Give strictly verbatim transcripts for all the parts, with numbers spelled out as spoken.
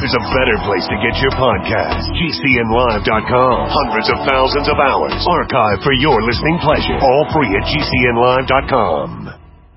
there's a better place to get your podcast. G C N live dot com. Hundreds of thousands of hours archived for your listening pleasure. All free at G C N live dot com.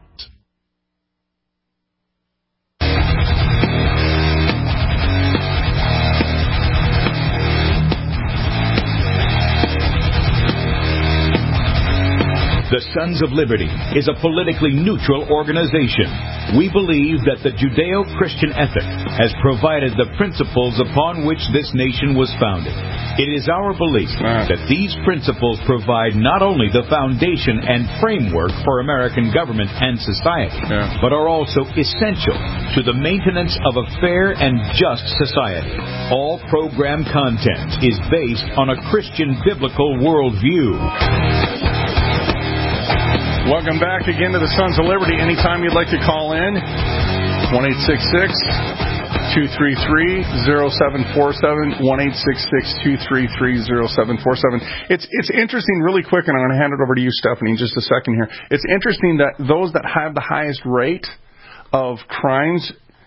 The Sons of Liberty is a politically neutral organization. We believe that the Judeo-Christian ethic has provided the principles upon which this nation was founded. It is our belief that these principles provide not only the foundation and framework for American government and society, yeah. but are also essential to the maintenance of a fair and just society. All program content is based on a Christian biblical worldview. Welcome back again to the Sons of Liberty. Anytime you'd like to call in, one eight six six, two three three, zero seven four seven, one eight six six, two three three, zero seven four seven. It's it's interesting, really quick, and I'm going to hand it over to you, Stephanie, in just a second here. It's interesting that those that have the highest rate of crimes,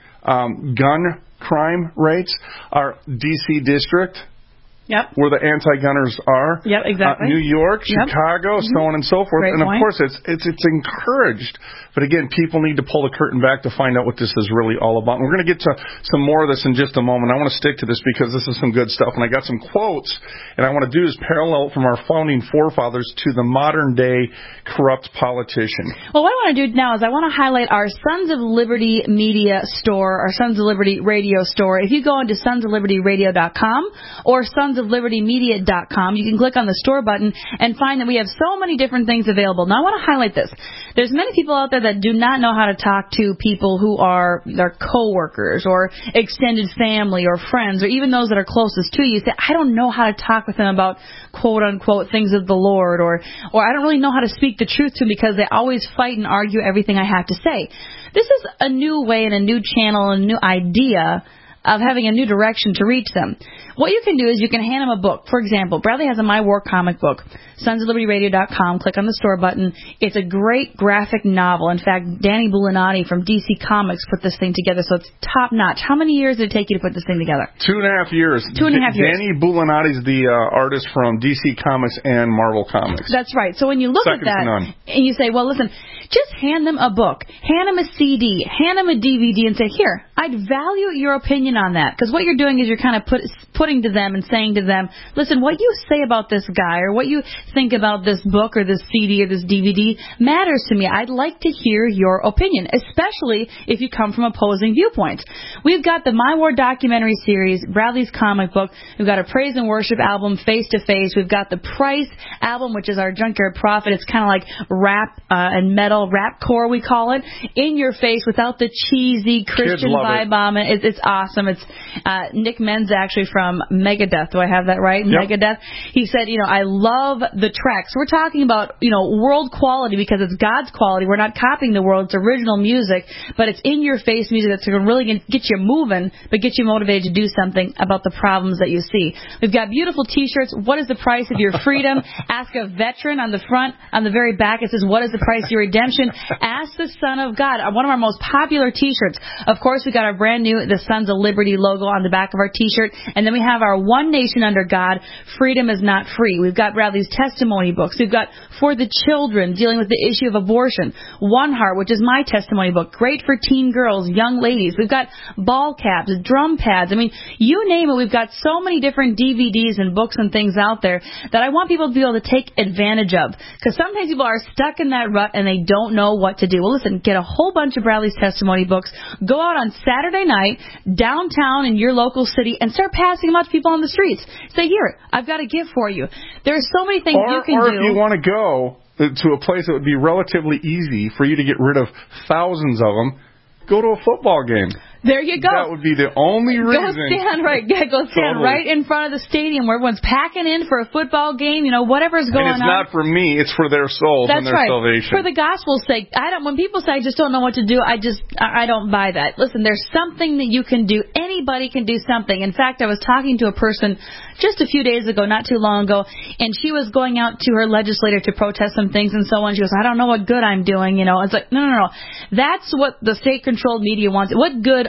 um, gun crime rates, are D C District. Yep. Where the anti-gunners are. Yep, exactly. Uh, New York, yep. Chicago, mm-hmm. so on and so forth. Great and point. of course, it's, it's it's encouraged. But again, people need to pull the curtain back to find out what this is really all about. And we're going to get to some more of this in just a moment. I want to stick to this because this is some good stuff. And I got some quotes, and I want to do is parallel from our founding forefathers to the modern-day corrupt politician. Well, what I want to do now is I want to highlight our Sons of Liberty media store, our Sons of Liberty radio store. If you go into sons of liberty radio dot com or sons of liberty media dot com, you can click on the store button and find that we have so many different things available. Now, I want to highlight this. There's many people out there that do not know how to talk to people who are their coworkers or extended family or friends or even those that are closest to you. Say, I don't know how to talk with them about quote-unquote things of the Lord, or, or I don't really know how to speak the truth to them because they always fight and argue everything I have to say. This is a new way and a new channel and a new idea of having a new direction to reach them. What you can do is you can hand them a book. For example, Bradley has a My War comic book. sons of liberty radio dot com. Click on the store button. It's a great graphic novel. In fact, Danny Bulanati from D C Comics put this thing together, so it's top notch. How many years did it take you to put this thing together? Two and a half years. Two and a half years. Danny Bulanati's the uh, artist from D C Comics and Marvel Comics. That's right. So when you look Second at that to none. and you say, well, listen, just hand them a book, hand them a C D, hand them a D V D, and say, here, I'd value your opinion on that. Because what you're doing is you're kind of put, putting to them and saying to them, listen, what you say about this guy or what you think about this book or this C D or this D V D matters to me. I'd like to hear your opinion, especially if you come from opposing viewpoints. We've got the My War documentary series, Bradley's comic book. We've got a praise and worship album, Face to Face. We've got the Price album, which is our Junkyard Prophet. It's kind of like rap uh, and metal, rapcore we call it, in your face without the cheesy Christian vibe on it. It's, it's awesome. It's uh, Nick Menz, actually, from Megadeth. Do I have that right? Yep. Megadeth. He said, you know, I love the tracks. We're talking about, you know, world quality because it's God's quality. We're not copying the world. It's original music, but it's in-your-face music that's going to really get you moving, but get you motivated to do something about the problems that you see. We've got beautiful T-shirts. What is the price of your freedom? Ask a veteran on the front. On the very back, it says, what is the price of your redemption? Ask the Son of God. One of our most popular T-shirts. Of course, we've got our brand new The Sons of Liberty logo on the back of our T-shirt, and then we have our One Nation Under God, Freedom is Not Free. We've got Bradley's testimony books. We've got For the Children, dealing with the issue of abortion. One Heart, which is my testimony book, great for teen girls, young ladies. We've got ball caps, drum pads. I mean, you name it. We've got so many different D V Ds and books and things out there that I want people to be able to take advantage of, because sometimes people are stuck in that rut and they don't know what to do. Well, listen, get a whole bunch of Bradley's testimony books. Go out on Saturday night downtown in your local city and start passing them out to people on the streets. Say, here, I've got a gift for you. There are so many things or, you can or do. Or if you want to go to a place that would be relatively easy for you to get rid of thousands of them, go to a football game. There you go. That would be the only reason. Go stand right. Go stand totally. right in front of the stadium where everyone's packing in for a football game. You know, whatever's going on. And it's on. Not for me. It's for their souls That's and their right. salvation. For the gospel's sake. I don't. When people say I just don't know what to do, I just I don't buy that. Listen, there's something that you can do. Anybody can do something. In fact, I was talking to a person just a few days ago, not too long ago, and she was going out to her legislator to protest some things and so on. She goes, I don't know what good I'm doing. You know, it's like no, no, no. That's what the state-controlled media wants. What good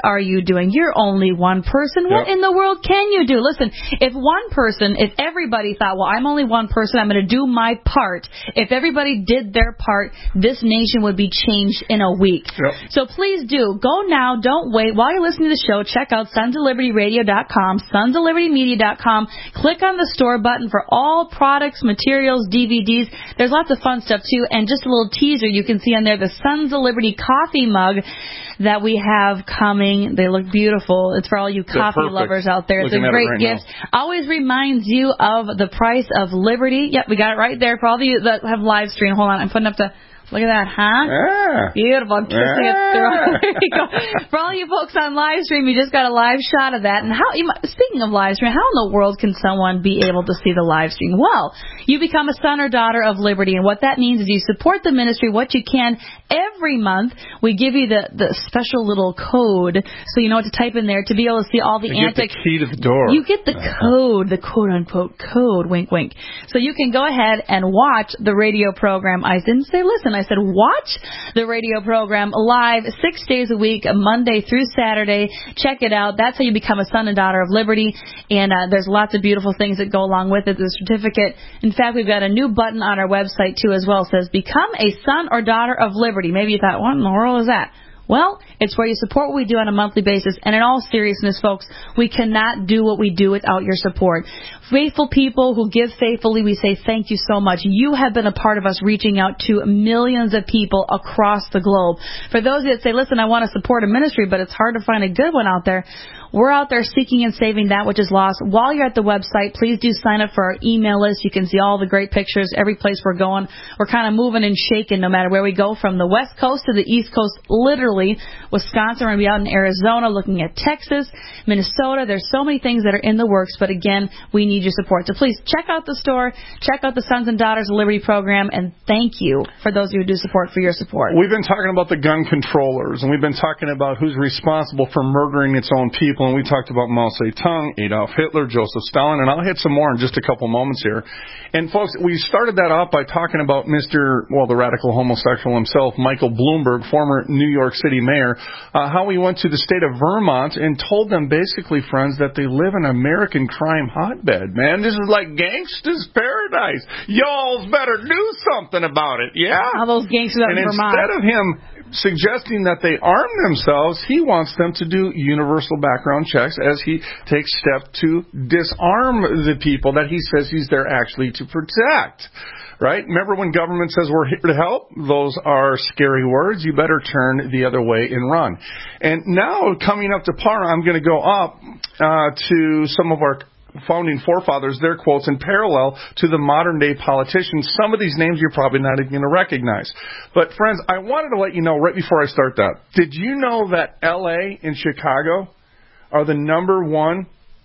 are you doing? You're only one person. What Yep. in the world can you do? Listen, if one person, if everybody thought, well, I'm only one person, I'm going to do my part. If everybody did their part, this nation would be changed in a week. Yep. So please do. Go now. Don't wait. While you're listening to the show, check out sons of liberty radio dot com, sons of liberty media dot com. Click on the store button for all products, materials, D V Ds. There's lots of fun stuff, too. And just a little teaser, you can see on there the Sons of Liberty coffee mug that we have coming. They look beautiful. It's for all you coffee perfect. lovers out there. It's Looking a at great it right gift. now. Always reminds you of the price of liberty. Yep, we got it right there for all of you that have live stream. Hold on, I'm putting up the... Look at that, huh? Yeah. Beautiful. I'm kissing Yeah. it through. There you go. For all you folks on live stream, you just got a live shot of that. And how? You might, speaking of live stream, how in the world can someone be able to see the live stream? Well, you become a son or daughter of liberty, and what that means is you support the ministry what you can. Every month, we give you the, the special little code, so you know what to type in there to be able to see all the You antics. get the key to the door. You get the code, the quote-unquote code, wink, wink. So you can go ahead and watch the radio program. I didn't say listen, I said watch the radio program live six days a week, Monday through Saturday. Check it out. That's how you become a son and daughter of liberty. And uh, there's lots of beautiful things that go along with it. The certificate. In fact, we've got a new button on our website, too, as well. It says, Become a Son or Daughter of Liberty. Maybe you thought, what in the world is that? Well, it's where you support what we do on a monthly basis. And in all seriousness, folks, we cannot do what we do without your support. Faithful people who give faithfully, we say thank you so much. You have been a part of us reaching out to millions of people across the globe. For those that say, listen, I want to support a ministry, but it's hard to find a good one out there. We're out there seeking and saving that which is lost. While you're at the website, please do sign up for our email list. You can see all the great pictures, every place we're going. We're kind of moving and shaking no matter where we go, from the West Coast to the East Coast, literally. Wisconsin, we're going to be out in Arizona looking at Texas, Minnesota. There's so many things that are in the works, but again, we need your support. So please check out the store, check out the Sons and Daughters of Liberty program, and thank you for those who do support for your support. We've been talking about the gun controllers, and we've been talking about who's responsible for murdering its own people. And we talked about Mao Zedong, Adolf Hitler, Joseph Stalin, and I'll hit some more in just a couple moments here. And folks, we started that off by talking about Mister, well, the radical homosexual himself, Michael Bloomberg, former New York City mayor, uh, how he went to the state of Vermont and told them basically, friends, that they live in an American crime hotbed, man. This is like gangsters' paradise. Y'all's better do something about it, yeah? All those gangsters out and in Vermont. Instead of him suggesting that they arm themselves, he wants them to do universal background checks as he takes steps to disarm the people that he says he's there actually to protect. Right? Remember when government says we're here to help? Those are scary words. You better turn the other way and run. And now, coming up to par, I'm going to go up uh, to some of our founding forefathers, their quotes in parallel to the modern-day politicians. Some of these names you're probably not even going to recognize. But, friends, I wanted to let you know right before I start that. Did you know that L A and Chicago are the number one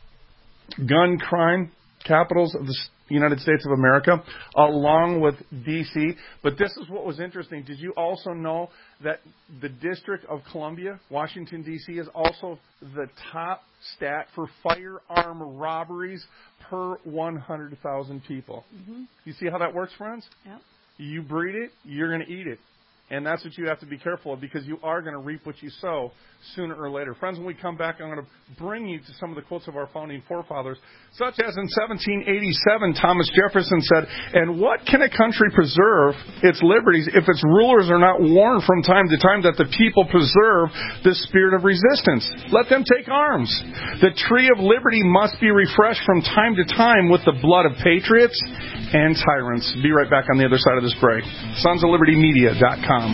gun crime capitals of the United States of America, along with D C? But this is what was interesting. Did you also know that the District of Columbia, Washington, D C, is also the top stat for firearm robberies per one hundred thousand people? Mm-hmm. You see how that works, friends? Yep. You breed it, you're going to eat it. And that's what you have to be careful of, because you are going to reap what you sow sooner or later. Friends, when we come back, I'm going to bring you to some of the quotes of our founding forefathers, such as in seventeen eighty-seven, Thomas Jefferson said, "And what can a country preserve its liberties if its rulers are not warned from time to time that the people preserve the spirit of resistance? Let them take arms. The tree of liberty must be refreshed from time to time with the blood of patriots and tyrants." Be right back on the other side of this break. sons of liberty media dot com.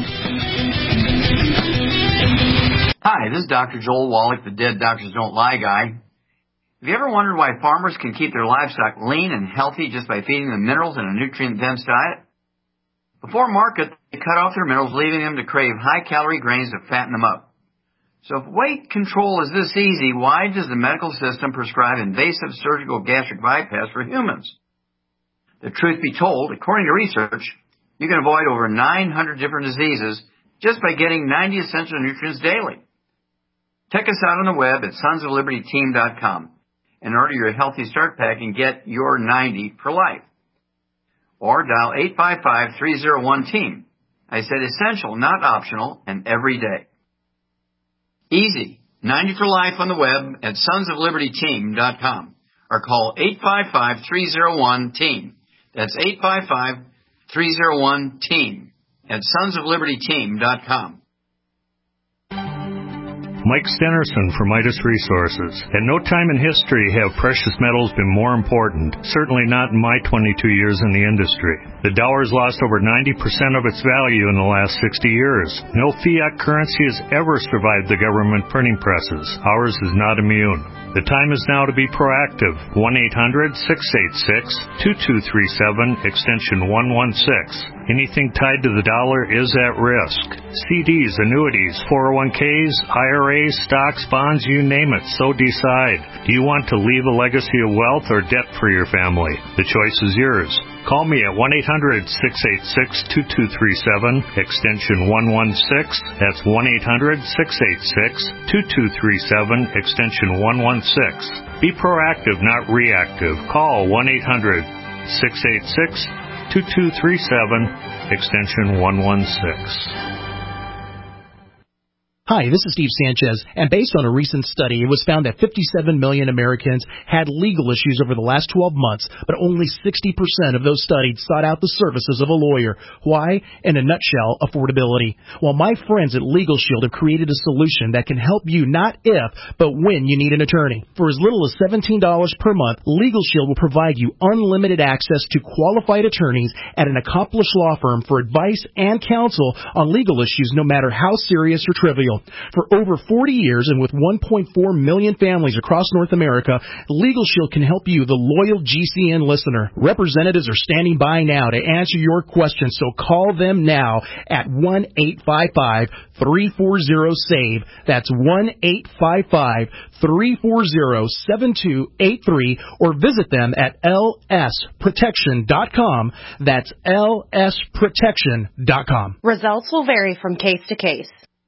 Hi, this is Doctor Joel Wallach, the Dead Doctors Don't Lie guy. Have you ever wondered why farmers can keep their livestock lean and healthy just by feeding them minerals in a nutrient-dense diet? Before market, they cut off their minerals, leaving them to crave high-calorie grains to fatten them up. So if weight control is this easy, why does the medical system prescribe invasive surgical gastric bypass for humans? The truth be told, according to research, you can avoid over nine hundred different diseases just by getting ninety essential nutrients daily. Check us out on the web at sons of liberty team dot com and order your Healthy Start Pack and get your ninety for life. Or dial eight five five, three oh one, team. I said essential, not optional, and every day. Easy. ninety for life on the web at sons of liberty team dot com or call eight five five, three oh one, team. That's eight five five, three oh one, team at sons of liberty team dot com. Mike Stenerson for Midas Resources. At no time in history have precious metals been more important, certainly not in my twenty-two years in the industry. The dollar has lost over ninety percent of its value in the last sixty years. No fiat currency has ever survived the government printing presses. Ours is not immune. The time is now to be proactive. one eight hundred, six eight six, two two three seven, extension one one six. Anything tied to the dollar is at risk. C Ds, annuities, four oh one k's, I R As, stocks, bonds, you name it, so decide. Do you want to leave a legacy of wealth or debt for your family? The choice is yours. Call me at one eight hundred, six eight six, two two three seven, extension one one six. That's one eight hundred, six eight six, two two three seven, extension one one six. Be proactive, not reactive. Call one eight hundred, six eight six, two two three seven, extension one one six. Hi, this is Steve Sanchez, and based on a recent study, it was found that fifty-seven million Americans had legal issues over the last twelve months, but only sixty percent of those studied sought out the services of a lawyer. Why? In a nutshell, affordability. Well, my friends at Legal Shield have created a solution that can help you not if, but when you need an attorney. For as little as seventeen dollars per month, Legal Shield will provide you unlimited access to qualified attorneys at an accomplished law firm for advice and counsel on legal issues, no matter how serious or trivial. For over forty years and with one point four million families across North America, Legal Shield can help you, the loyal G C N listener. Representatives are standing by now to answer your questions, so call them now at one eight five five, three four zero, SAVE. That's one eight five five, three four zero, seven two eight three, or visit them at L S protection dot com. That's L S protection dot com. Results will vary from case to case.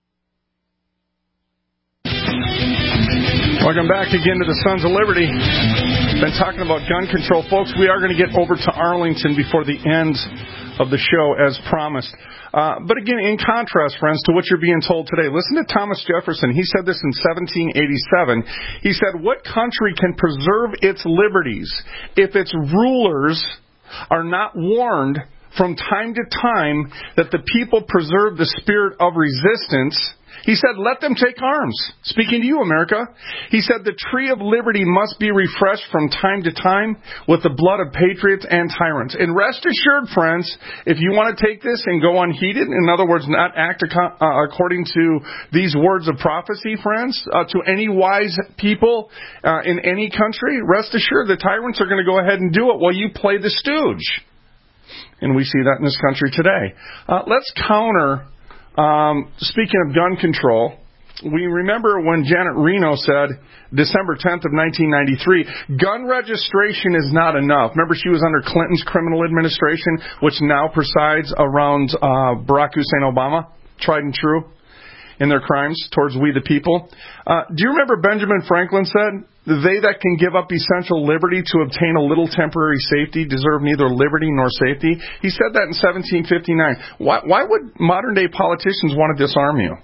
Welcome back again to the Sons of Liberty. Been talking about gun control. Folks, we are going to get over to Arlington before the end of the show, as promised. Uh, but again, in contrast, friends, to what you're being told today, listen to Thomas Jefferson. He said this in seventeen eighty-seven. He said, "What country can preserve its liberties if its rulers are not warned from time to time that the people preserve the spirit of resistance?" He said, "Let them take arms." Speaking to you, America. He said, "The tree of liberty must be refreshed from time to time with the blood of patriots and tyrants." And rest assured, friends, if you want to take this and go unheeded, in other words, not act ac- uh, according to these words of prophecy, friends, uh, to any wise people uh, in any country, rest assured the tyrants are going to go ahead and do it while you play the stooge. And we see that in this country today. Uh, let's counter... Um, speaking of gun control, we remember when Janet Reno said, December tenth of nineteen ninety-three, gun registration is not enough. Remember, she was under Clinton's criminal administration, which now presides around uh, Barack Hussein Obama, tried and true in their crimes towards we the people. Uh, do you remember Benjamin Franklin said, "They that can give up essential liberty to obtain a little temporary safety deserve neither liberty nor safety"? He said that in seventeen fifty-nine. Why, why would modern-day politicians want to disarm you?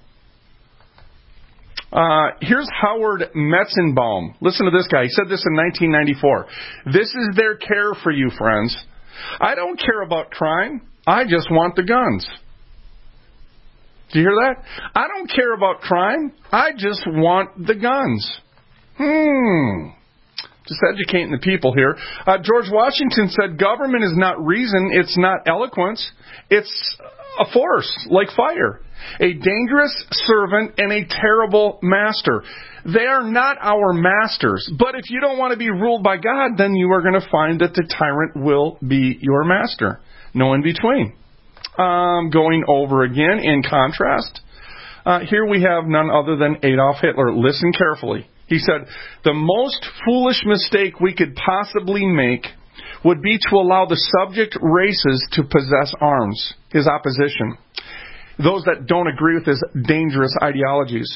Uh, here's Howard Metzenbaum. Listen to this guy. He said this in nineteen ninety-four. "This is their care for you, friends. I don't care about crime. I just want the guns." Do you hear that? "I don't care about crime. I just want the guns." Hmm. Just educating the people here. Uh, George Washington said, "Government is not reason. It's not eloquence. It's a force, like fire. A dangerous servant and a terrible master. They are not our masters. But if you don't want to be ruled by God, then you are going to find that the tyrant will be your master. No in between." Um, going over again, in contrast, uh, here we have none other than Adolf Hitler. Listen carefully. He said, "The most foolish mistake we could possibly make would be to allow the subject races to possess arms," his opposition, those that don't agree with his dangerous ideologies.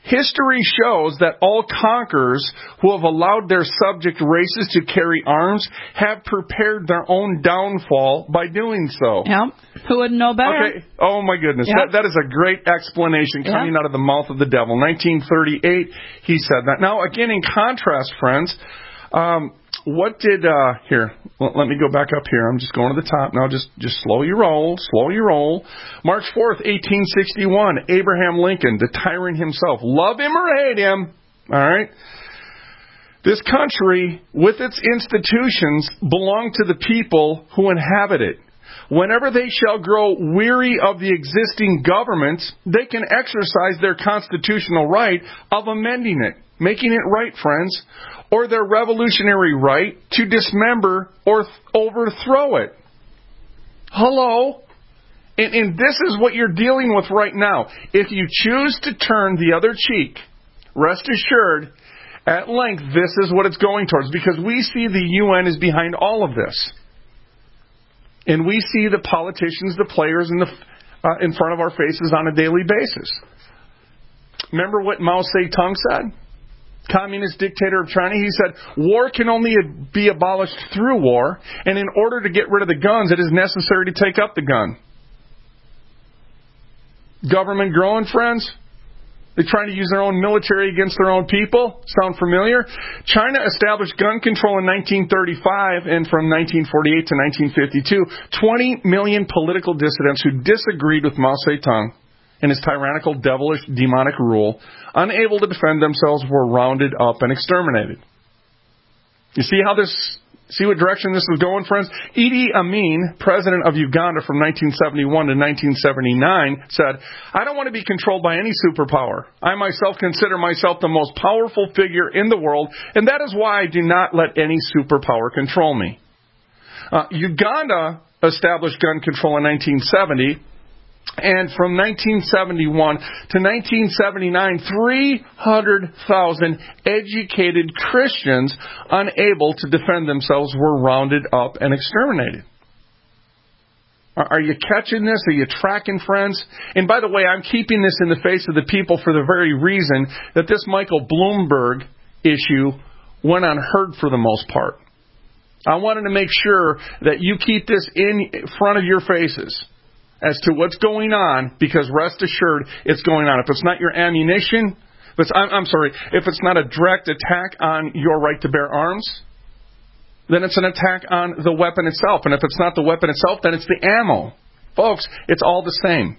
History shows that all conquerors who have allowed their subject races to carry arms have prepared their own downfall by doing so. Yep. Who wouldn't know better? Okay. Oh, my goodness. Yep. That, that is a great explanation coming yep. out of the mouth of the devil. nineteen thirty-eight, he said that. Now, again, in contrast, friends, um, what did, uh, here, well, let me go back up here. I'm just going to the top now. Just, just slow your roll, slow your roll. March fourth, eighteen sixty-one, Abraham Lincoln, the tyrant himself. Love him or hate him. All right. This country, with its institutions, belong to the people who inhabit it. Whenever they shall grow weary of the existing governments, they can exercise their constitutional right of amending it, making it right, friends, or their revolutionary right to dismember or th- overthrow it. Hello? And, and this is what you're dealing with right now. If you choose to turn the other cheek, rest assured, at length, this is what it's going towards, because we see the U N is behind all of this. And we see the politicians, the players in, the, uh, in front of our faces on a daily basis. Remember what Mao Zedong said? Communist dictator of China, he said, war can only be abolished through war, and in order to get rid of the guns, it is necessary to take up the gun. Government growing, friends? They're trying to use their own military against their own people. Sound familiar? China established gun control in nineteen thirty-five, and from nineteen forty-eight to nineteen fifty-two, twenty million political dissidents who disagreed with Mao Zedong and his tyrannical, devilish, demonic rule, unable to defend themselves, were rounded up and exterminated. You see how this, see what direction this is going, friends? Idi Amin, president of Uganda from nineteen seventy-one to nineteen seventy-nine, said, I don't want to be controlled by any superpower. I myself consider myself the most powerful figure in the world, and that is why I do not let any superpower control me. Uh, Uganda established gun control in nineteen seventy, and from nineteen seventy-one to nineteen seventy-nine, three hundred thousand educated Christians unable to defend themselves were rounded up and exterminated. Are you catching this? Are you tracking, friends? And by the way, I'm keeping this in the face of the people for the very reason that this Michael Bloomberg issue went unheard for the most part. I wanted to make sure that you keep this in front of your faces as to what's going on, because rest assured it's going on. If it's not your ammunition, if it's, I'm, I'm sorry, if it's not a direct attack on your right to bear arms, then it's an attack on the weapon itself. And if it's not the weapon itself, then it's the ammo. Folks, it's all the same.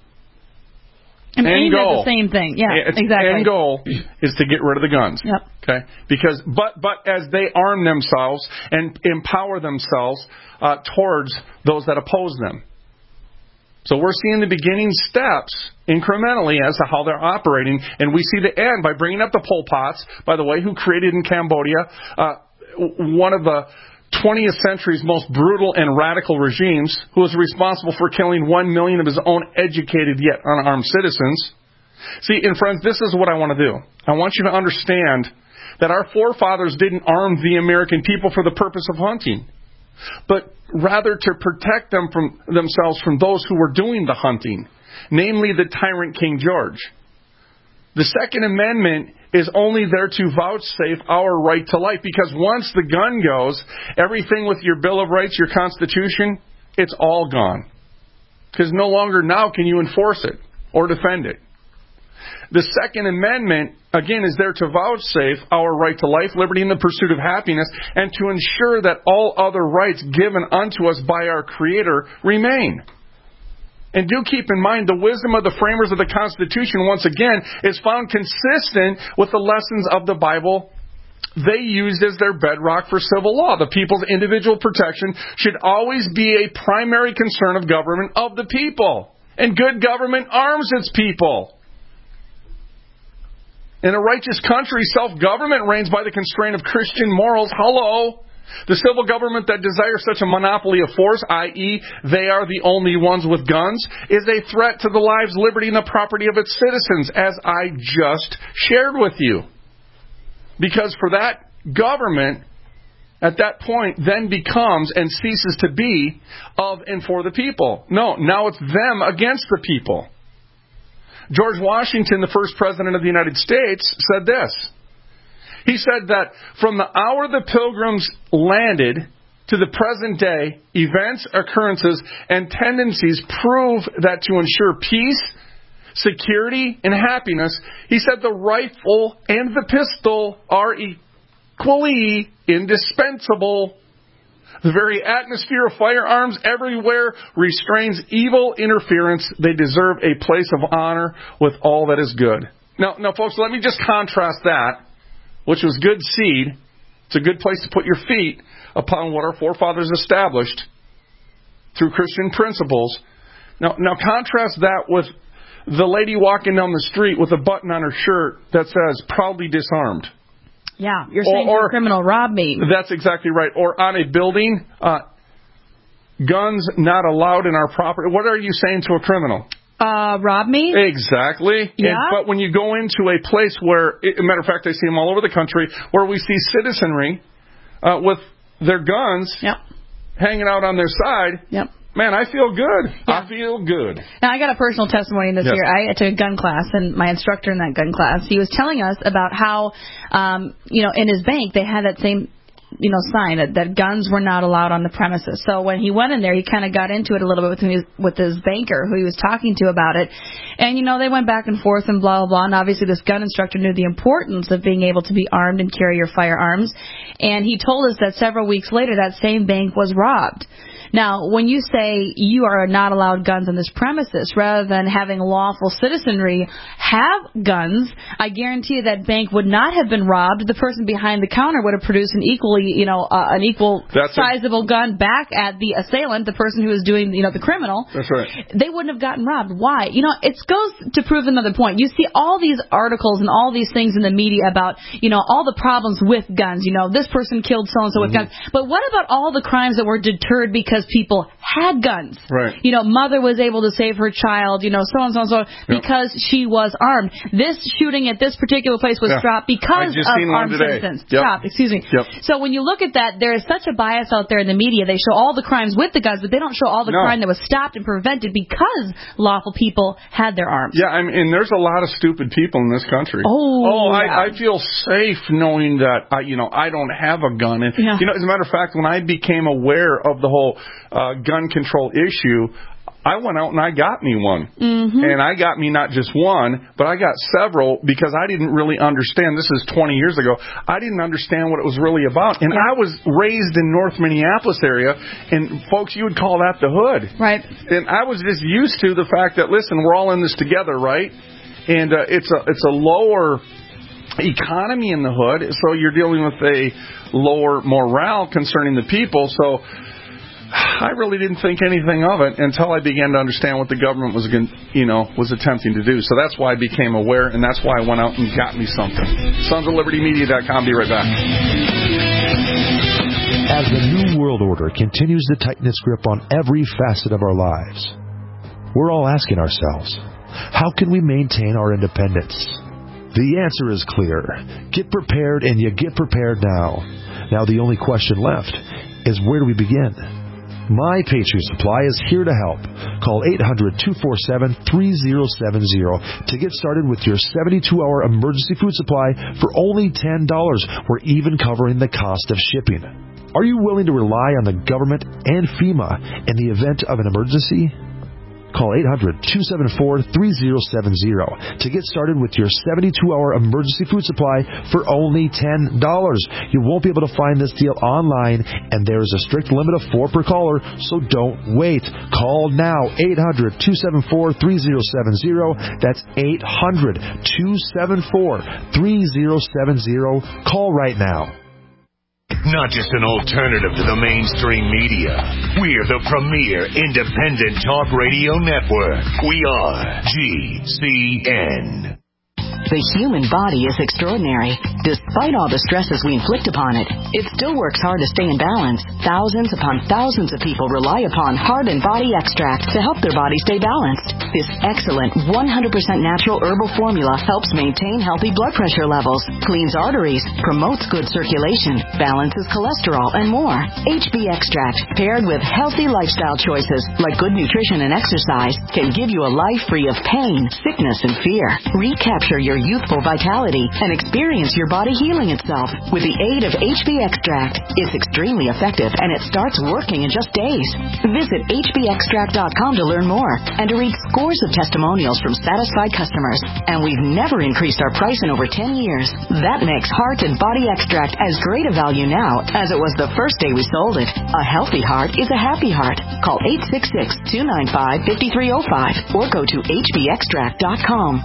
And end goal. The same thing. Yeah, it's, exactly. End goal is to get rid of the guns. Yep. Okay. Because, but, but as they arm themselves and empower themselves uh, towards those that oppose them. So we're seeing the beginning steps incrementally as to how they're operating, and we see the end by bringing up the Pol Pots, by the way, who created in Cambodia uh, one of the twentieth century's most brutal and radical regimes, who was responsible for killing one million of his own educated yet unarmed citizens. See, and friends, this is what I want to do. I want you to understand that our forefathers didn't arm the American people for the purpose of hunting, but rather to protect them from themselves from those who were doing the hunting, namely the tyrant King George. The Second Amendment is only there to vouchsafe our right to life, because once the gun goes, everything with your Bill of Rights, your Constitution, it's all gone. Because no longer now can you enforce it or defend it. The Second Amendment, again, is there to vouchsafe our right to life, liberty, and the pursuit of happiness, and to ensure that all other rights given unto us by our Creator remain. And do keep in mind, the wisdom of the framers of the Constitution, once again, is found consistent with the lessons of the Bible they used as their bedrock for civil law. The people's individual protection should always be a primary concern of government of the people. And good government arms its people. In a righteous country, self-government reigns by the constraint of Christian morals. Hello. The civil government that desires such a monopoly of force, that is, they are the only ones with guns, is a threat to the lives, liberty, and the property of its citizens, as I just shared with you. Because for that government, at that point, then becomes and ceases to be of and for the people. No, now it's them against the people. George Washington, the first president of the United States, said this. He said that from the hour the Pilgrims landed to the present day, events, occurrences, and tendencies prove that to ensure peace, security, and happiness, he said the rifle and the pistol are equally indispensable. The very atmosphere of firearms everywhere restrains evil interference. They deserve a place of honor with all that is good. Now, now, folks, let me just contrast that, which was good seed. It's a good place to put your feet upon what our forefathers established through Christian principles. Now, now contrast that with the lady walking down the street with a button on her shirt that says, proudly disarmed. Yeah, you're saying or, or, a criminal robbed me. That's exactly right. Or on a building, uh, guns not allowed in our property. What are you saying to a criminal? Uh, rob me? Exactly. Yeah. And, but when you go into a place where, as a matter of fact, I see them all over the country, where we see citizenry uh, with their guns yep. hanging out on their side. Yep. Man, I feel good. Yeah. I feel good. Now, I got a personal testimony this yes. year. I took a gun class, and my instructor in that gun class, he was telling us about how, um, you know, in his bank, they had that same, you know, sign that, that guns were not allowed on the premises. So when he went in there, he kind of got into it a little bit with his, with his banker who he was talking to about it. And, you know, they went back and forth and blah, blah, blah. And obviously this gun instructor knew the importance of being able to be armed and carry your firearms. And he told us that several weeks later, that same bank was robbed. Now, when you say you are not allowed guns on this premises, rather than having lawful citizenry have guns, I guarantee you that bank would not have been robbed. The person behind the counter would have produced an equally, you know, uh, an equal That's sizable a- gun back at the assailant, the person who is doing, you know, the criminal. That's right. They wouldn't have gotten robbed. Why? You know, it goes to prove another point. You see all these articles and all these things in the media about, you know, all the problems with guns. You know, this person killed so-and-so with mm-hmm. guns. But what about all the crimes that were deterred because people had guns? Right. You know, mother was able to save her child, you know, so and so and so, yep. because she was armed. This shooting at this particular place was yeah. dropped because of armed today. citizens. Yep. Dropped, excuse me. Yep. So when you look at that, there is such a bias out there in the media. They show all the crimes with the guns, but they don't show all the no. crime that was stopped and prevented because lawful people had their arms. Yeah, I mean, and there's a lot of stupid people in this country. Oh, oh yeah. I, I feel safe knowing that, I, you know, I don't have a gun. And, yeah. you know, as a matter of fact, when I became aware of the whole uh, gun control issue, I went out and I got me one. Mm-hmm. And I got me not just one, but I got several because I didn't really understand. This is twenty years ago. I didn't understand what it was really about. And yeah. I was raised in North Minneapolis area, and folks, you would call that the hood. Right. And I was just used to the fact that, listen, we're all in this together, right? And uh, it's a it's a lower economy in the hood, so you're dealing with a lower morale concerning the people. So I really didn't think anything of it until I began to understand what the government was, you know, was attempting to do. So that's why I became aware, and that's why I went out and got me something. sons of liberty media dot com. Be right back. As the New World Order continues to tighten its grip on every facet of our lives, we're all asking ourselves, how can we maintain our independence? The answer is clear. Get prepared, and you get prepared now. Now the only question left is, where do we begin? My Patriot Supply is here to help. Call eight hundred, two four seven, three zero seven zero to get started with your seventy-two hour emergency food supply for only ten dollars. We're even covering the cost of shipping. Are you willing to rely on the government and FEMA in the event of an emergency? Call eight hundred, two seven four, three zero seven zero to get started with your seventy-two hour emergency food supply for only ten dollars. You won't be able to find this deal online, and there is a strict limit of four per caller, so don't wait. Call now, eight hundred, two seven four, three zero seven zero. That's eight hundred, two seven four, three zero seven zero. Call right now. Not just an alternative to the mainstream media. We're the premier independent talk radio network. We are G C N. The human body is extraordinary. Despite all the stresses we inflict upon it, it still works hard to stay in balance. Thousands upon thousands of people rely upon Heart and Body Extract to help their body stay balanced. This excellent one hundred percent natural herbal formula helps maintain healthy blood pressure levels, cleans arteries, promotes good circulation, balances cholesterol, and more. H B Extract, paired with healthy lifestyle choices like good nutrition and exercise, can give you a life free of pain, sickness, and fear. Recapture your youthful vitality and experience your body healing itself with the aid of H B Extract. It's extremely effective and it starts working in just days. Visit H B extract dot com to learn more and to read scores of testimonials from satisfied customers. And we've never increased our price in over ten years. That makes Heart and Body Extract as great a value now as it was the first day we sold it. A healthy heart is a happy heart. Call eight six six, two nine five, five three zero five or go to H B extract dot com.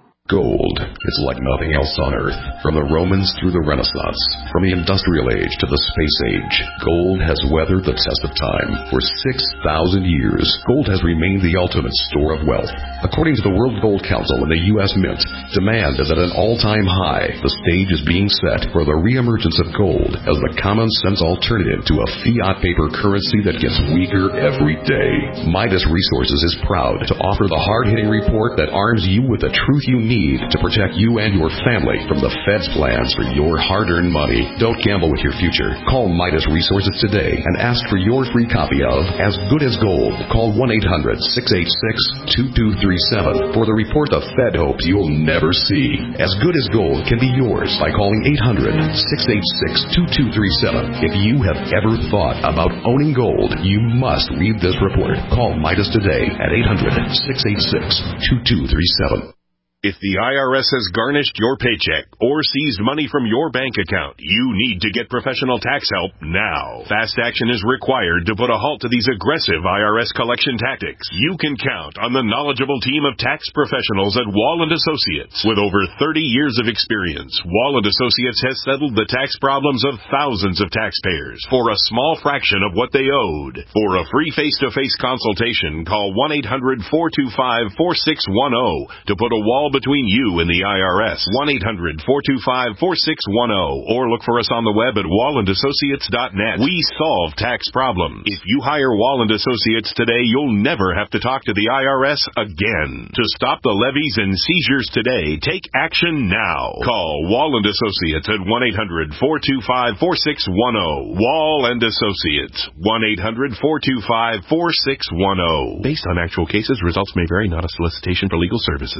Gold is like nothing else on Earth. From the Romans through the Renaissance, from the Industrial Age to the Space Age, gold has weathered the test of time. For six thousand years, gold has remained the ultimate store of wealth. According to the World Gold Council and the U S Mint, demand is at an all-time high. The stage is being set for the reemergence of gold as the common-sense alternative to a fiat paper currency that gets weaker every day. Midas Resources is proud to offer the hard-hitting report that arms you with the truth you need to protect you and your family from the Fed's plans for your hard-earned money. Don't gamble with your future. Call Midas Resources today and ask for your free copy of As Good as Gold. Call one eight hundred, six eight six, two two three seven for the report the Fed hopes you'll never see. As Good as Gold can be yours by calling eight hundred, six eight six, two two three seven. If you have ever thought about owning gold, you must read this report. Call Midas today at eight hundred, six eight six, two two three seven. If the I R S has garnished your paycheck or seized money from your bank account, you need to get professional tax help now. Fast action is required to put a halt to these aggressive I R S collection tactics. You can count on the knowledgeable team of tax professionals at Wall and Associates. With over thirty years of experience, Wall and Associates has settled the tax problems of thousands of taxpayers for a small fraction of what they owed. For a free face-to-face consultation, call one eight hundred, four two five, four six one zero to put a wall between you and the I R S. one eight hundred, four two five, four six one zero or look for us on the web at wall and associates dot net. We solve tax problems. If you hire Wall and Associates today, you'll never have to talk to the I R S again. To stop the levies and seizures today, take action now. Call Wall and Associates at one eight hundred, four two five, four six one zero. Wall and Associates, one eight hundred, four two five, four six one zero. Based on actual cases, results may vary, not a solicitation for legal services.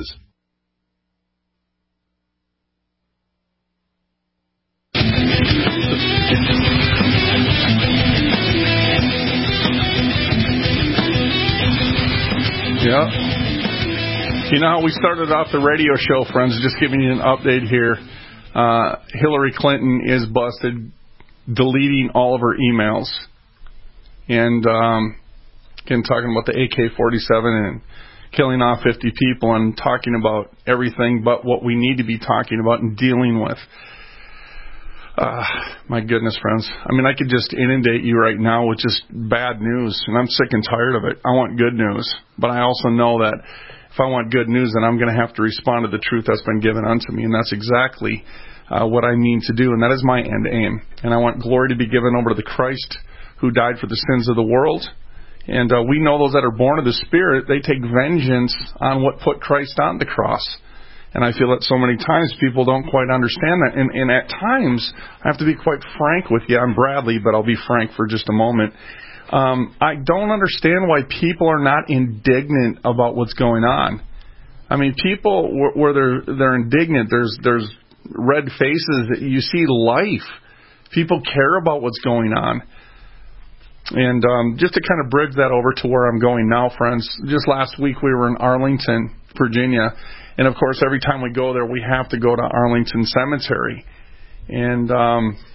Yeah. You know how we started off the radio show, friends? Just giving you an update here. Uh, Hillary Clinton is busted deleting all of her emails. And, um, again, talking about the A K forty-seven and killing off fifty people and talking about everything but what we need to be talking about and dealing with. Uh, my goodness, friends. I mean, I could just inundate you right now with just bad news, and I'm sick and tired of it. I want good news, but I also know that if I want good news, then I'm going to have to respond to the truth that's been given unto me, and that's exactly uh, what I mean to do, and that is my end aim. And I want glory to be given over to the Christ who died for the sins of the world. And uh, we know those that are born of the Spirit, they take vengeance on what put Christ on the cross. And I feel that so many times people don't quite understand that. And, and at times, I have to be quite frank with you. I'm Bradley, but I'll be frank for just a moment. Um, I don't understand why people are not indignant about what's going on. I mean, people where they're they're indignant, there's there's red faces. You see life. People care about what's going on. And um, just to kind of bridge that over to where I'm going now, friends, just last week we were in Arlington, Virginia. And, of course, every time we go there, we have to go to Arlington Cemetery. And um,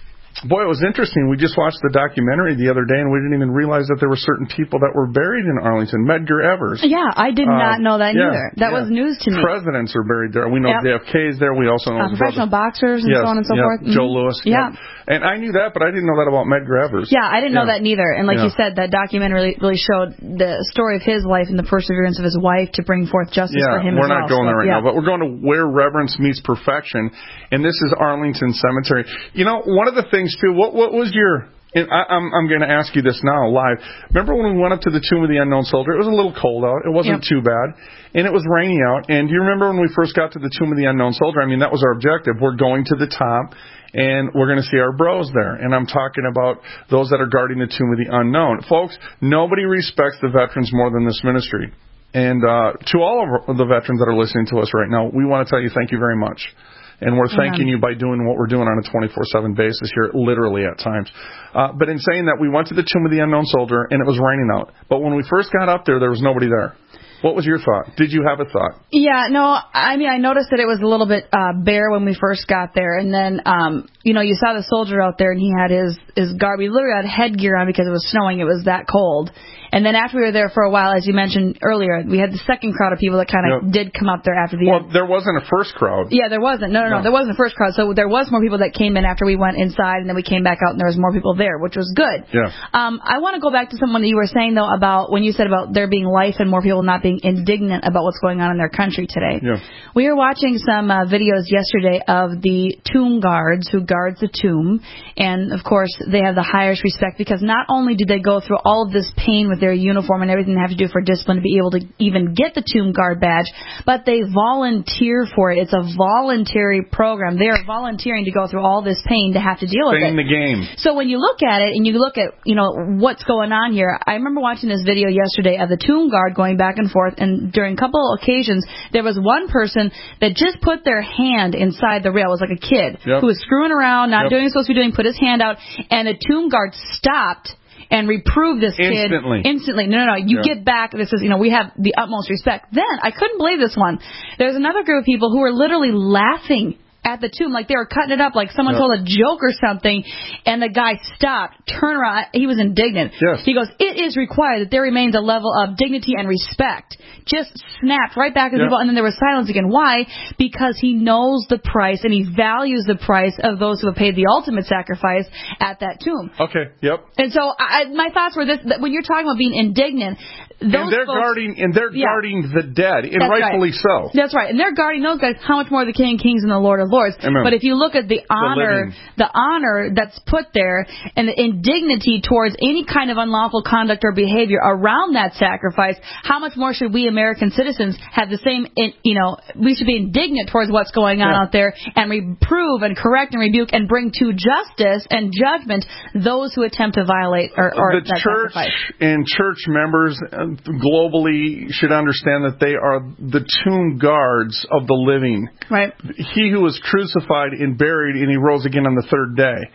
Boy, it was interesting. We just watched the documentary the other day, and we didn't even realize that there were certain people that were buried in Arlington. Medgar Evers. Yeah, I did uh, not know that yeah, either. That yeah. was news to me. Presidents are buried there. We know yep. J F K's there. We also know uh, professional brother. boxers and yes, so on and so yeah. forth. Joe mm-hmm. Louis. Yeah. yeah. And I knew that, but I didn't know that about Medgar Evers. Yeah, I didn't know yeah. that neither. And like yeah. you said, that documentary really showed the story of his life and the perseverance of his wife to bring forth justice yeah, for him we're as not well. going so, there right yeah. now, but we're going to where reverence meets perfection, and this is Arlington Cemetery. You know, one of the things, too, what what was your... And I, I'm, I'm going to ask you this now live. Remember when we went up to the Tomb of the Unknown Soldier? It was a little cold out. It wasn't yep. too bad. And it was raining out. And do you remember when we first got to the Tomb of the Unknown Soldier? I mean, that was our objective. We're going to the top, and we're going to see our bros there. And I'm talking about those that are guarding the Tomb of the Unknown. Folks, nobody respects the veterans more than this ministry. And uh, to all of the veterans that are listening to us right now, we want to tell you thank you very much. And we're thanking you by doing what we're doing on a twenty-four seven basis here, literally at times. Uh, but in saying that, we went to the Tomb of the Unknown Soldier, and it was raining out. But when we first got up there, there was nobody there. What was your thought? Did you have a thought? Yeah, no, I mean, I noticed that it was a little bit uh, bare when we first got there. And then, um, you know, you saw the soldier out there, and he had his, his garb. He literally had headgear on because it was snowing. It was that cold. And then after we were there for a while, as you mentioned earlier, we had the second crowd of people that kind of yep. did come up there after the well, end. Well, there wasn't a first crowd. Yeah, there wasn't. No, no, no, no, there wasn't a first crowd. So there was more people that came in after we went inside, and then we came back out, and there was more people there, which was good. Yeah. Um, I want to go back to something that you were saying, though, about when you said about there being life and more people not being indignant about what's going on in their country today. Yeah. We were watching some uh, videos yesterday of the tomb guards who guards the tomb, and, of course, they have the highest respect because not only do they go through all of this pain with their uniform and everything they have to do for discipline to be able to even get the tomb guard badge, but they volunteer for it. It's a voluntary program. They are volunteering to go through all this pain to have to deal with Stay it. in the game. So when you look at it and you look at, you know, what's going on here, I remember watching this video yesterday of the tomb guard going back and forth, and during a couple of occasions, there was one person that just put their hand inside the rail. It was like a kid yep. who was screwing around, not yep. doing what he was supposed to be doing, put his hand out, and the tomb guard stopped and reprove this kid instantly. Instantly. No, no, no. You yeah. get back. This is, you know, we have the utmost respect. Then, I couldn't believe this one. There's another group of people who were literally laughing at the tomb, like they were cutting it up, like someone yeah. told a joke or something, and the guy stopped, turned around. He was indignant. Yes. He goes, it is required that there remains a level of dignity and respect. Just snapped right back at yeah. people, and then there was silence again. Why? Because he knows the price, and he values the price of those who have paid the ultimate sacrifice at that tomb. Okay, yep. And so I, my thoughts were this, that when you're talking about being indignant, those and they're folks, guarding and they're yeah. guarding the dead, and That's rightfully right. so. That's right. And they're guarding those guys. How much more the King of Kings and the Lord of Lords? Amen. But if you look at the honor, the, the honor that's put there, and the indignity towards any kind of unlawful conduct or behavior around that sacrifice, how much more should we American citizens have the same? You know, we should be indignant towards what's going on yeah. out there, and reprove and correct and rebuke and bring to justice and judgment those who attempt to violate or, or the that church sacrifice. And church members globally should understand that they are the tomb guards of the living. Right. He who was crucified and buried, and he rose again on the third day.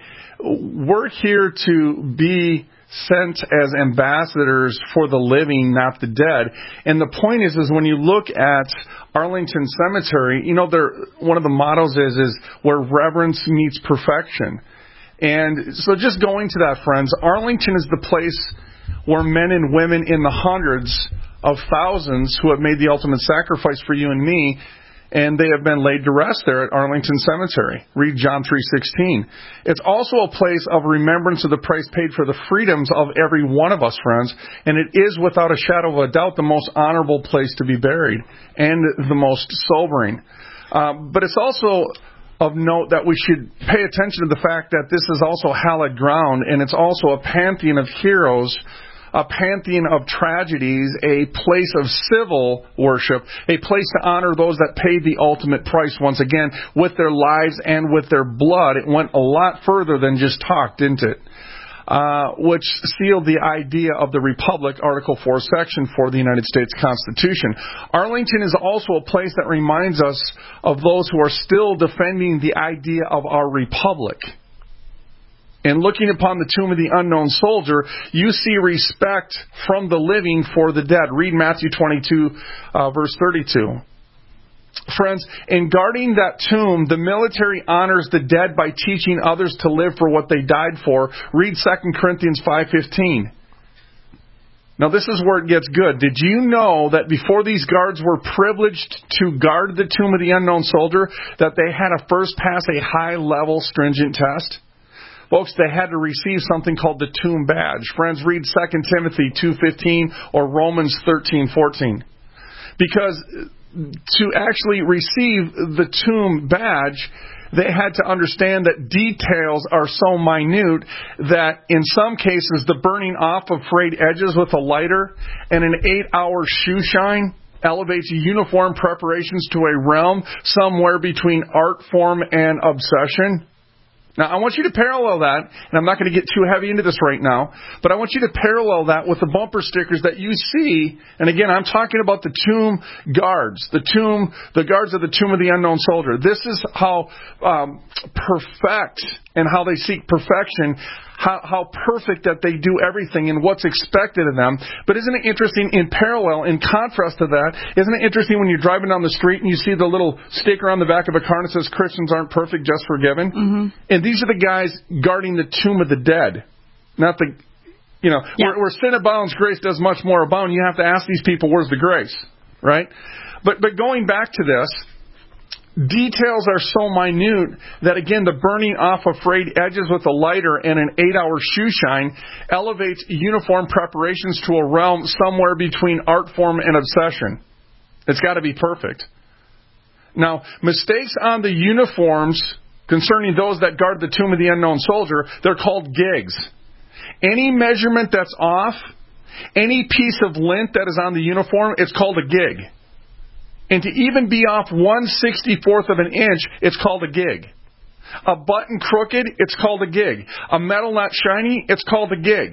We're here to be sent as ambassadors for the living, not the dead. And the point is, is when you look at Arlington Cemetery, you know, one of the mottos is, is where reverence meets perfection. And so just going to that, friends, Arlington is the place where men and women in the hundreds of thousands who have made the ultimate sacrifice for you and me, and they have been laid to rest there at Arlington Cemetery. Read John three sixteen. It's also a place of remembrance of the price paid for the freedoms of every one of us, friends, and it is without a shadow of a doubt the most honorable place to be buried and the most sobering. Um, but it's also of note that we should pay attention to the fact that this is also hallowed ground, and it's also a pantheon of heroes, a pantheon of tragedies, a place of civil worship, a place to honor those that paid the ultimate price once again with their lives and with their blood. It went a lot further than just talk, didn't it? Uh, which sealed the idea of the Republic, Article four, Section four of the United States Constitution. Arlington is also a place that reminds us of those who are still defending the idea of our Republic. And looking upon the tomb of the unknown soldier, you see respect from the living for the dead. Read Matthew twenty-two, uh, verse thirty-two. Friends, in guarding that tomb, the military honors the dead by teaching others to live for what they died for. Read Second Corinthians five fifteen. Now, this is where it gets good. Did you know that before these guards were privileged to guard the tomb of the unknown soldier, that they had to first pass a high-level stringent test? Folks, they had to receive something called the tomb badge. Friends, read Second Timothy two fifteen or Romans thirteen fourteen. Because to actually receive the tomb badge, they had to understand that details are so minute that in some cases the burning off of frayed edges with a lighter and an eight-hour shoe shine elevates uniform preparations to a realm somewhere between art form and obsession. Now, I want you to parallel that, and I'm not going to get too heavy into this right now, but I want you to parallel that with the bumper stickers that you see. And again, I'm talking about the tomb guards, the tomb, the guards of the tomb of the unknown soldier. This is how um, perfect and how they seek perfection, how, how perfect that they do everything and what's expected of them. But isn't it interesting in parallel, in contrast to that, isn't it interesting when you're driving down the street and you see the little sticker on the back of a car that says Christians aren't perfect, just forgiven? Mm-hmm. And these are the guys guarding the tomb of the dead. Not the, you know, yeah. where, where sin abounds, grace does much more abound. You have to ask these people, where's the grace? Right? But, but going back to this, details are so minute that, again, the burning off of frayed edges with a lighter and an eight-hour shoe shine elevates uniform preparations to a realm somewhere between art form and obsession. It's got to be perfect. Now, mistakes on the uniforms concerning those that guard the tomb of the unknown soldier, they're called gigs. Any measurement that's off, any piece of lint that is on the uniform, it's called a gig. And to even be off one sixty-fourth of an inch, it's called a gig. A button crooked, it's called a gig. A metal not shiny, it's called a gig.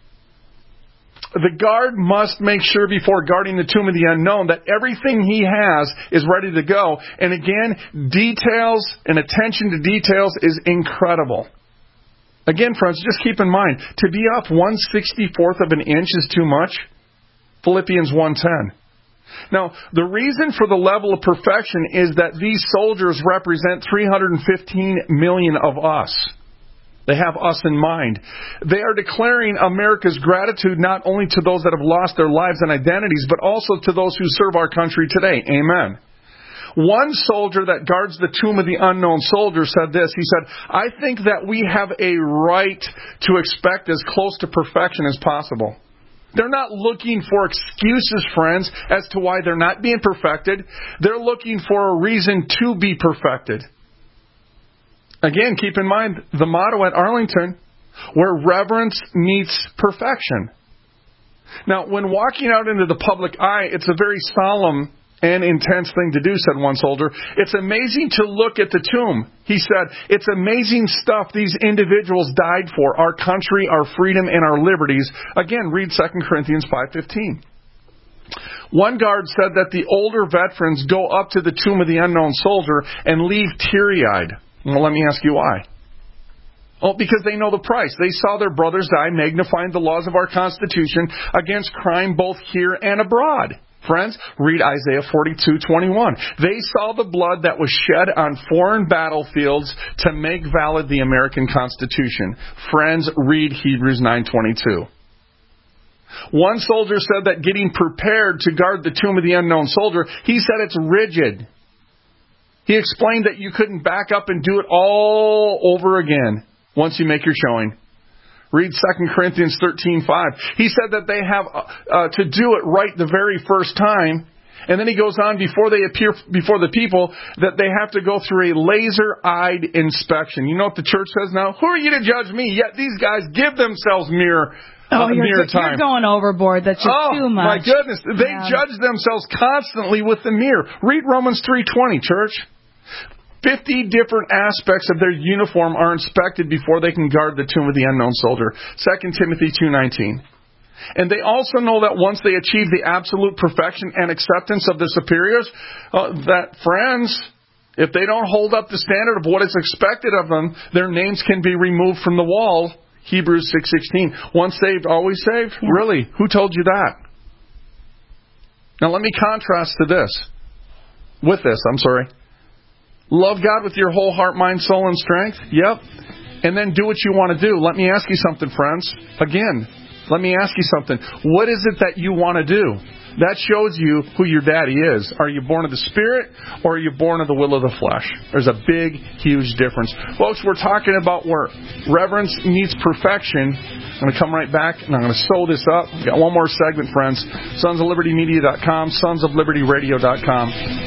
The guard must make sure before guarding the tomb of the unknown that everything he has is ready to go. And again, details and attention to details is incredible. Again, friends, just keep in mind, to be off one sixty-fourth of an inch is too much. Philippians one ten. Now, the reason for the level of perfection is that these soldiers represent three hundred fifteen million of us. They have us in mind. They are declaring America's gratitude not only to those that have lost their lives and identities, but also to those who serve our country today. Amen. One soldier that guards the tomb of the unknown soldier said this. He said, I think that we have a right to expect as close to perfection as possible. They're not looking for excuses, friends, as to why they're not being perfected. They're looking for a reason to be perfected. Again, keep in mind the motto at Arlington, where reverence meets perfection. Now, when walking out into the public eye, it's a very solemn and intense thing to do, said one soldier. It's amazing to look at the tomb. He said, it's amazing stuff these individuals died for, our country, our freedom, and our liberties. Again, read Second Corinthians five fifteen. One guard said that the older veterans go up to the tomb of the unknown soldier and leave teary-eyed. Well, let me ask you why. Oh, because they know the price. They saw their brothers die, magnifying the laws of our Constitution against crime both here and abroad. Friends, read Isaiah forty-two twenty-one. They saw the blood that was shed on foreign battlefields to make valid the American Constitution. Friends, read Hebrews nine twenty-two. One soldier said that getting prepared to guard the tomb of the unknown soldier, he said it's rigid. He explained that you couldn't back up and do it all over again once you make your showing. Read Second Corinthians thirteen five. He said that they have uh, to do it right the very first time. And then he goes on, before they appear before the people, that they have to go through a laser-eyed inspection. You know what the church says now? Who are you to judge me? Yet these guys give themselves mere, oh, uh, you're, mere time. You're going overboard. That's just oh, too much. My goodness. They yeah. judge themselves constantly with the mirror. Read Romans three twenty, church. Fifty different aspects of their uniform are inspected before they can guard the tomb of the unknown soldier. Second Timothy two nineteen. And they also know that once they achieve the absolute perfection and acceptance of the superiors, uh, that, friends, if they don't hold up the standard of what is expected of them, their names can be removed from the wall. Hebrews six sixteen. Once saved, always saved? Yeah. Really? Who told you that? Now let me contrast to this. with this, I'm sorry. Love God with your whole heart, mind, soul, and strength? Yep. And then do what you want to do. Let me ask you something, friends. Again, let me ask you something. What is it that you want to do? That shows you who your daddy is. Are you born of the Spirit or are you born of the will of the flesh? There's a big, huge difference. Folks, we're talking about where reverence meets perfection. I'm going to come right back and I'm going to sew this up. We've got one more segment, friends. sons of liberty media dot com, sons of liberty radio dot com.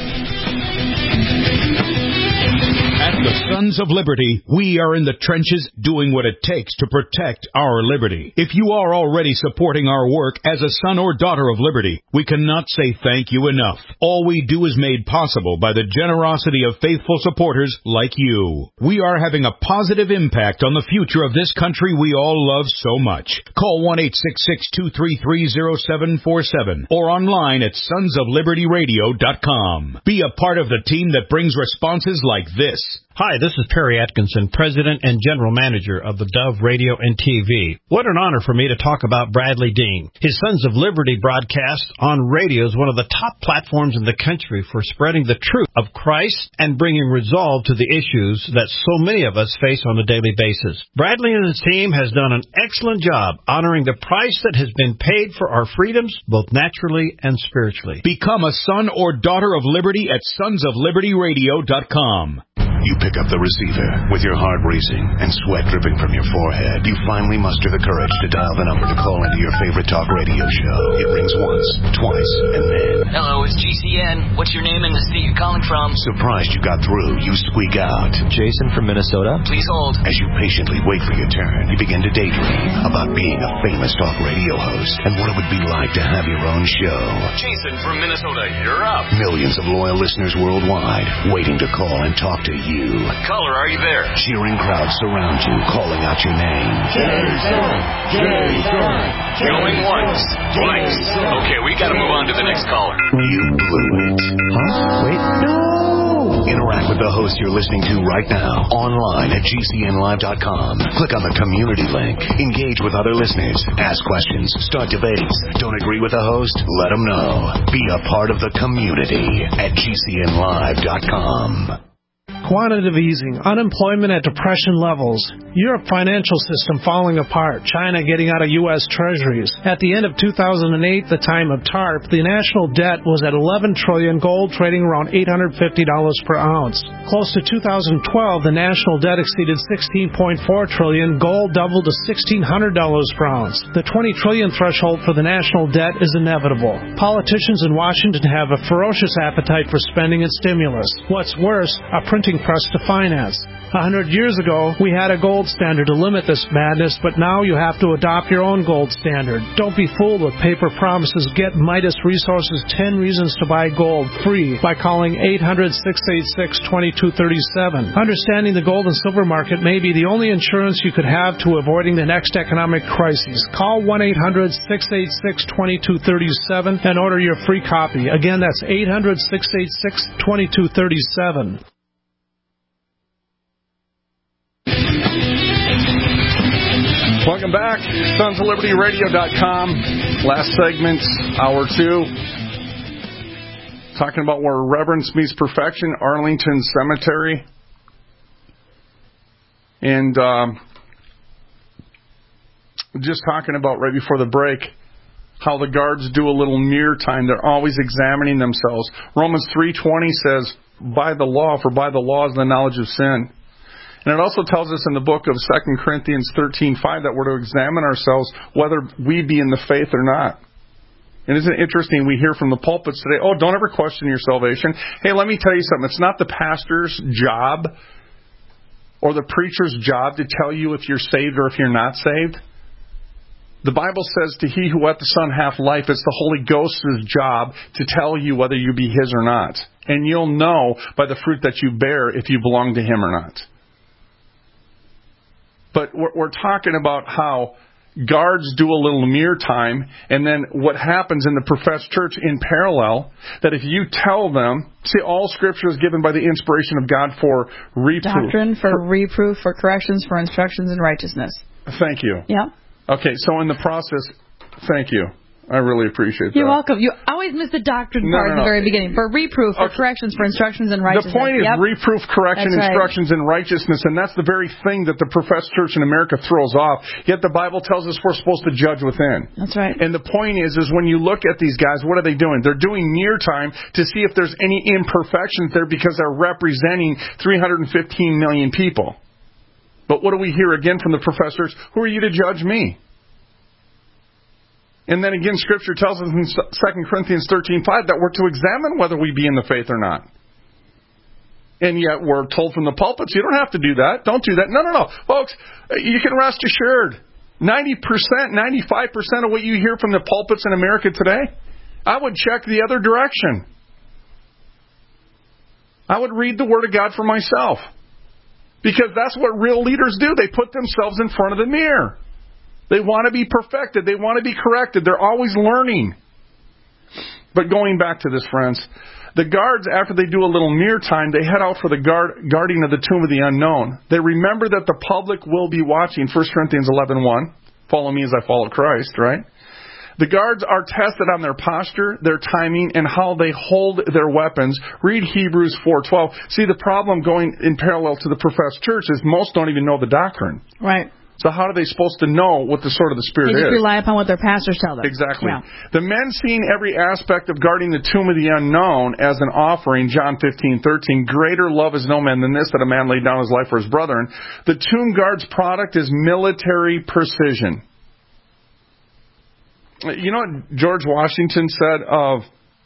At the Sons of Liberty, we are in the trenches doing what it takes to protect our liberty. If you are already supporting our work as a son or daughter of liberty, we cannot say thank you enough. All we do is made possible by the generosity of faithful supporters like you. We are having a positive impact on the future of this country we all love so much. Call one eight six six, two three three, zero seven four seven or online at sons of liberty radio dot com. Be a part of the team that brings responses like this. Hi, this is Perry Atkinson, President and General Manager of the Dove Radio and T V. What an honor for me to talk about Bradley Dean. His Sons of Liberty broadcast on radio is one of the top platforms in the country for spreading the truth of Christ and bringing resolve to the issues that so many of us face on a daily basis. Bradley and his team has done an excellent job honoring the price that has been paid for our freedoms, both naturally and spiritually. Become a son or daughter of liberty at sons of liberty radio dot com. You pick up the receiver with your heart racing and sweat dripping from your forehead. You finally muster the courage to dial the number to call into your favorite talk radio show. It rings once, twice, and then... Hello, it's G C N. What's your name and the state you're calling from? Surprised you got through, you squeak out. Jason from Minnesota. Please hold. As you patiently wait for your turn, you begin to daydream about being a famous talk radio host and what it would be like to have your own show. Jason from Minnesota, you're up. Millions of loyal listeners worldwide waiting to call and talk to you. Caller, are you there? Cheering crowds surround you, calling out your name. Jason! Jason! Going once, twice. Okay, we gotta move on to the next caller. You blew it. Huh? Wait, no! Interact with the host you're listening to right now, online at G C N live dot com. Click on the community link. Engage with other listeners. Ask questions. Start debates. Don't agree with the host? Let them know. Be a part of the community at G C N live dot com. Quantitative easing, unemployment at depression levels, Europe financial system falling apart, China getting out of U S treasuries. At the end of two thousand eight, the time of TARP, the national debt was at eleven trillion dollars, gold trading around eight hundred fifty dollars per ounce. Close to two thousand twelve, the national debt exceeded sixteen point four trillion dollars, gold doubled to sixteen hundred dollars per ounce. The twenty trillion dollars threshold for the national debt is inevitable. Politicians in Washington have a ferocious appetite for spending and stimulus. What's worse, a printing press to finance. A hundred years ago, we had a gold standard to limit this madness, but now you have to adopt your own gold standard. Don't be fooled with paper promises. Get Midas Resources ten Reasons to Buy Gold free by calling eight hundred, six eight six, two two three seven. Understanding the gold and silver market may be the only insurance you could have to avoiding the next economic crisis. Call one eight hundred, six eight six, two two three seven and order your free copy. Again, that's eight hundred, six eight six, two two three seven. Welcome back. sons of liberty radio dot com. Last segment, hour two. Talking about where reverence meets perfection, Arlington Cemetery. And um, just talking about right before the break, how the guards do a little mirror time. They're always examining themselves. Romans three twenty says, by the law, for by the law is the knowledge of sin. And it also tells us in the book of Second Corinthians thirteen five that we're to examine ourselves whether we be in the faith or not. And isn't it interesting, we hear from the pulpits today, oh, don't ever question your salvation. Hey, let me tell you something. It's not the pastor's job or the preacher's job to tell you if you're saved or if you're not saved. The Bible says to he who hath the Son hath life. It's the Holy Ghost's job to tell you whether you be his or not. And you'll know by the fruit that you bear if you belong to him or not. But we're talking about how guards do a little mirror time, and then what happens in the professed church in parallel, that if you tell them, see, all Scripture is given by the inspiration of God for reproof. Doctrine, for, for reproof, for corrections, for instructions in righteousness. Thank you. Yeah. Okay, so in the process, thank you. I really appreciate that. You're welcome. You always miss the doctrine No, part no, at the no. very beginning. For reproof, for Okay. corrections, for instructions in righteousness. The point is Yep. reproof, correction, That's right. instructions in righteousness, and that's the very thing that the professed church in America throws off. Yet the Bible tells us we're supposed to judge within. That's right. And the point is, is when you look at these guys, what are they doing? They're doing near time to see if there's any imperfections there because they're representing three hundred fifteen million people. But what do we hear again from the professors? Who are you to judge me? And then again, Scripture tells us in Second Corinthians thirteen five that we're to examine whether we be in the faith or not. And yet we're told from the pulpits, you don't have to do that. Don't do that. No, no, no. Folks, you can rest assured. ninety percent, ninety-five percent of what you hear from the pulpits in America today, I would check the other direction. I would read the Word of God for myself. Because that's what real leaders do. They put themselves in front of the mirror. They want to be perfected. They want to be corrected. They're always learning. But going back to this, friends, the guards, after they do a little mirror time, they head out for the guard, guarding of the tomb of the unknown. They remember that the public will be watching. First Corinthians eleven one. Follow me as I follow Christ, right? The guards are tested on their posture, their timing, and how they hold their weapons. Read Hebrews four twelve. See, the problem going in parallel to the professed church is most don't even know the doctrine. Right. So how are they supposed to know what the sort of the Spirit They just is? rely upon what their pastors tell them. Exactly. Yeah. The men seeing every aspect of guarding the tomb of the unknown as an offering, John fifteen thirteen, greater love is no man than this, that a man lay down his life for his brethren. The tomb guard's product is military precision. You know what George Washington said of,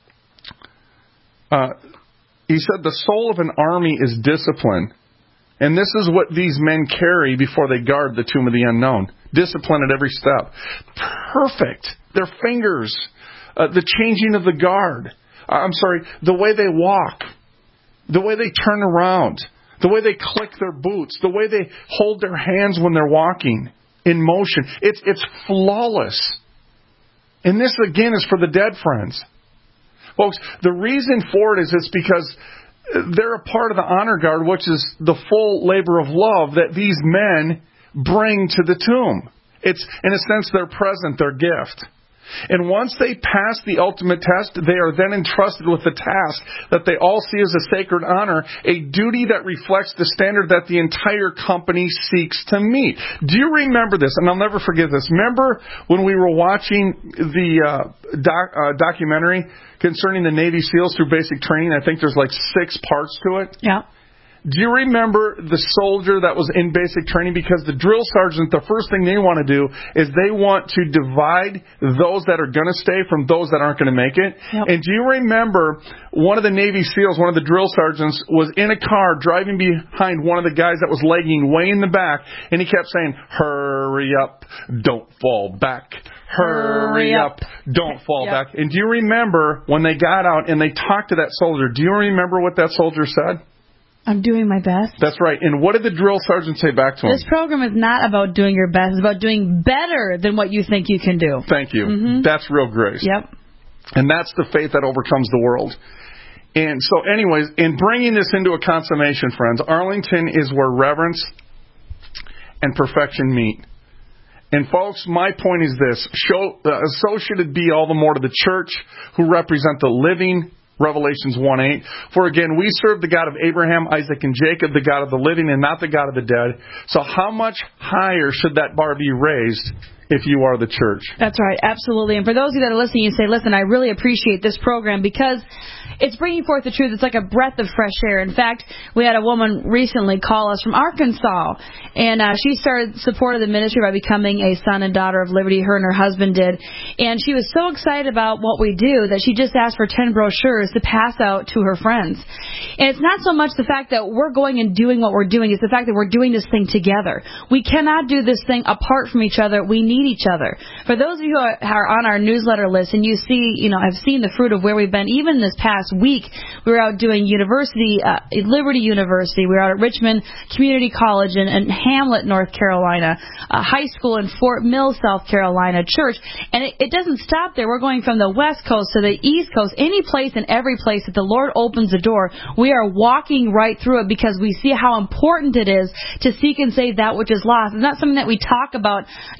uh, he said the soul of an army is discipline. And this is what these men carry before they guard the tomb of the unknown. Discipline at every step. Perfect. Their fingers. Uh, the changing of the guard. Uh, I'm sorry, the way they walk. The way they turn around. The way they click their boots. The way they hold their hands when they're walking in motion. It's, it's flawless. And this, again, is for the dead, friends. Folks, the reason for it is it's because they're a part of the honor guard, which is the full labor of love that these men bring to the tomb. It's, in a sense, their present, their gift. And once they pass the ultimate test, they are then entrusted with the task that they all see as a sacred honor, a duty that reflects the standard that the entire company seeks to meet. Do you remember this? And I'll never forget this. Remember when we were watching the uh, doc, uh, documentary concerning the Navy SEALs through basic training? I think there's like six parts to it. Yeah. Do you remember the soldier that was in basic training? Because the drill sergeant, the first thing they want to do is they want to divide those that are going to stay from those that aren't going to make it. Yep. And do you remember one of the Navy SEALs, one of the drill sergeants, was in a car driving behind one of the guys that was lagging way in the back, and he kept saying, "Hurry up, don't fall back. Hurry up, don't fall yep. back." And do you remember when they got out and they talked to that soldier, do you remember what that soldier said? I'm doing my best. That's right. And what did the drill sergeant say back to him? This program is not about doing your best. It's about doing better than what you think you can do. Thank you. Mm-hmm. That's real grace. Yep. And that's the faith that overcomes the world. And so anyways, in bringing this into a consummation, friends, Arlington is where reverence and perfection meet. And folks, my point is this. Show, uh, so should it be all the more to the church who represent the living, Revelations one eight. For again, we serve the God of Abraham, Isaac, and Jacob, the God of the living and not the God of the dead. So how much higher should that bar be raised if you are the church? That's right, absolutely. And for those of you that are listening, you say, listen, I really appreciate this program because it's bringing forth the truth. It's like a breath of fresh air. In fact, we had a woman recently call us from Arkansas, and uh, she started supported the ministry by becoming a son and daughter of liberty. Her and her husband did. And she was so excited about what we do that she just asked for ten brochures to pass out to her friends. And it's not so much the fact that we're going and doing what we're doing. It's the fact that we're doing this thing together. We cannot do this thing apart from each other. We need each other. For those of you who are, are on our newsletter list and you see, you know, have seen the fruit of where we've been, even this past week, we were out doing university, uh, Liberty University. We were out at Richmond Community College in, in Hamlet, North Carolina, a high school in Fort Mill, South Carolina, church. And it, it doesn't stop there. We're going from the West Coast to the East Coast, any place and every place that the Lord opens the door. We are walking right through it because we see how important it is to seek and save that which is lost. It's not something that we talk about, you know, behind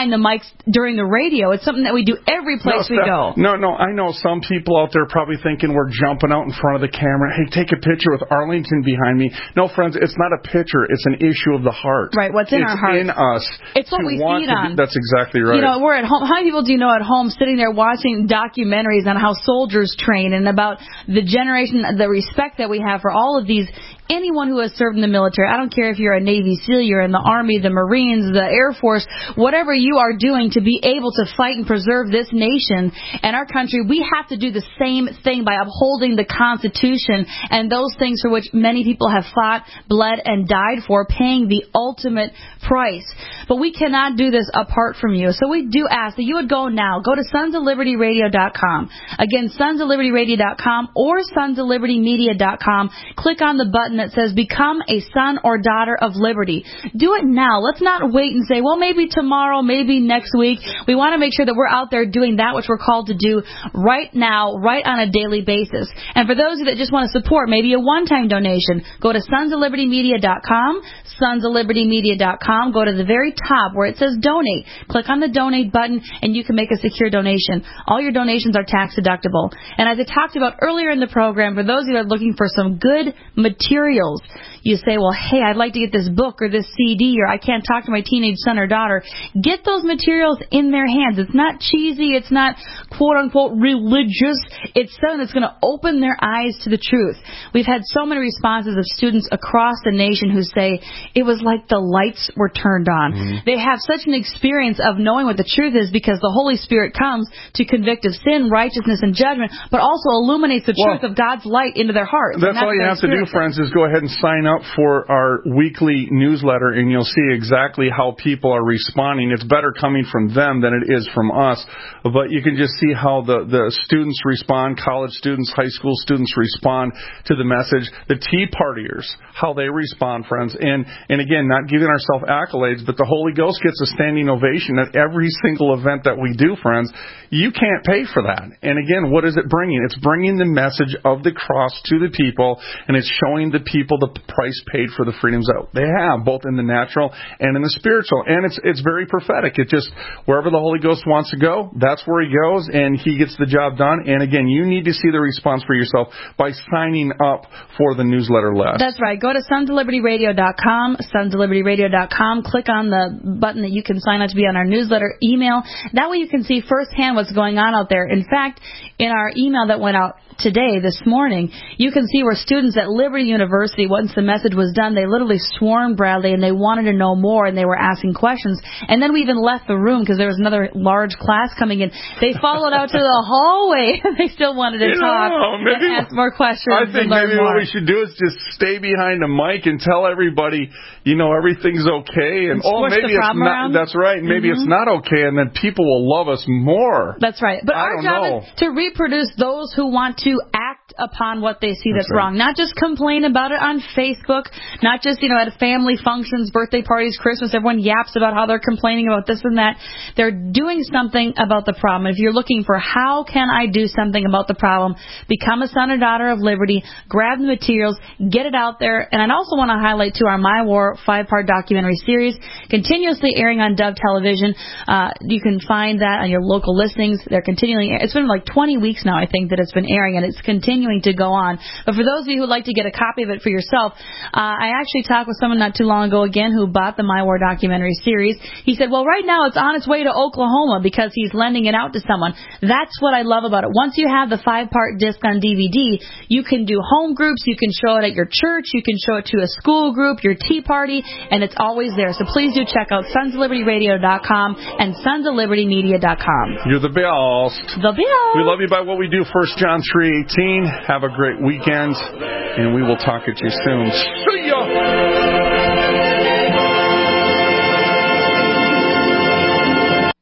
behind the mics during the radio. It's something that we do every place no, we Steph, go. No, no, I know some people out there probably thinking we're jumping out in front of the camera. Hey, take a picture with Arlington behind me. No, friends, it's not a picture. It's an issue of the heart. Right, what's in it's our heart. It's in us. It's what we feed on. Be, that's exactly right. You know, we're at home. How many people do you know at home sitting there watching documentaries on how soldiers train and about the generation, the respect that we have for all of these, anyone who has served in the military. I don't care if you're a Navy SEAL, you're in the Army, the Marines, the Air Force, whatever you are doing to be able to fight and preserve this nation and our country, we have to do the same thing by upholding the Constitution and those things for which many people have fought, bled, and died for, paying the ultimate price. But we cannot do this apart from you. So we do ask that you would go now. Go to sons of liberty radio dot com. Again, sons of liberty radio dot com or sons of liberty media dot com. Click on the button that says Become a Son or Daughter of Liberty. Do it now. Let's not wait and say, well, maybe tomorrow, maybe next week. We want to make sure that we're out there doing that which we're called to do right now, right on a daily basis. And for those of you that just want to support, maybe a one-time donation, go to sons of liberty media dot com, sons of liberty media dot com. Go to the very top where it says Donate. Click on the Donate button, and you can make a secure donation. All your donations are tax deductible. And as I talked about earlier in the program, for those of you that are looking for some good materials, you say, well, hey, I'd like to get this book or this C D, or I can't talk to my teenage son or daughter. Get those materials in their hands. It's not cheesy. It's not quote-unquote religious. It's something that's going to open their eyes to the truth. We've had so many responses of students across the nation who say it was like the lights were turned on. Mm-hmm. They have such an experience of knowing what the truth is because the Holy Spirit comes to convict of sin, righteousness, and judgment, but also illuminates the well, truth of God's light into their hearts. That's, that's all you have to do, friends, is go ahead and sign up for our weekly newsletter, and you'll see exactly how people are responding. It's better coming from them than it is from us, but you can just see how the, the students respond, college students, high school students respond to the message. The Tea Partiers, how they respond, friends. And, and again, not giving ourselves accolades, but the Holy Ghost gets a standing ovation at every single event that we do, friends. You can't pay for that. And again, what is it bringing? It's bringing the message of the cross to the people, and it's showing the people the price paid for the freedoms that they have, both in the natural and in the spiritual. And it's it's very prophetic. It just, wherever the Holy Ghost wants to go, that's where he goes, and he gets the job done. And again, you need to see the response for yourself by signing up for the newsletter list. That's right. Go to sons of liberty radio dot com, sons of liberty radio dot com. Click on the button that you can sign up to be on our newsletter email. That way you can see firsthand what's going on out there. In fact, in our email that went out today, this morning, you can see where students at Liberty University, once the message was done, they literally swarmed Bradley and they wanted to know more and they were asking questions. And then we even left the room because there was another large class coming in. They followed out to the hallway and they still wanted to you talk know, maybe, and ask more questions. I think maybe more. what we should do is just stay behind a mic and tell everybody, you know, everything's okay. And, and oh, maybe it's not. Around. That's right. Maybe mm-hmm. it's not okay, and then people will love us more. That's right. But I our don't job know. is to reproduce those who want to act upon what they see that's, that's right. wrong. Not just complain about it on Facebook, not just, you know, at family functions, birthday parties, Christmas, everyone yaps about how they're complaining about this and that. They're doing something about the problem. If you're looking for how can I do something about the problem, become a son or daughter of liberty, grab the materials, get it out there. And I'd also want to highlight, too, our My War five-part documentary series, continuously airing on Dove Television. Uh, you can find that on your local listings. They're continually, it's been like twenty weeks now, I think, that it's been airing, and it's continuing to go on. But for those of you who would like to get a copy of it for yourself, uh, I actually talked with someone not too long ago, again, who bought the My War documentary series. He said, well, right now it's on its way to Oklahoma because he's lending it out to someone. That's what I love about it. Once you have the five-part disc on D V D, you can do home groups, you can show it at your church, you can show it to a school group, your tea party, and it's always there. So please do check out sons of liberty radio dot com and sons of liberty media dot com. You're the best. The best. We love you by what we do. First John three eighteen. Have a great weekend, and we will talk at you soon. See ya!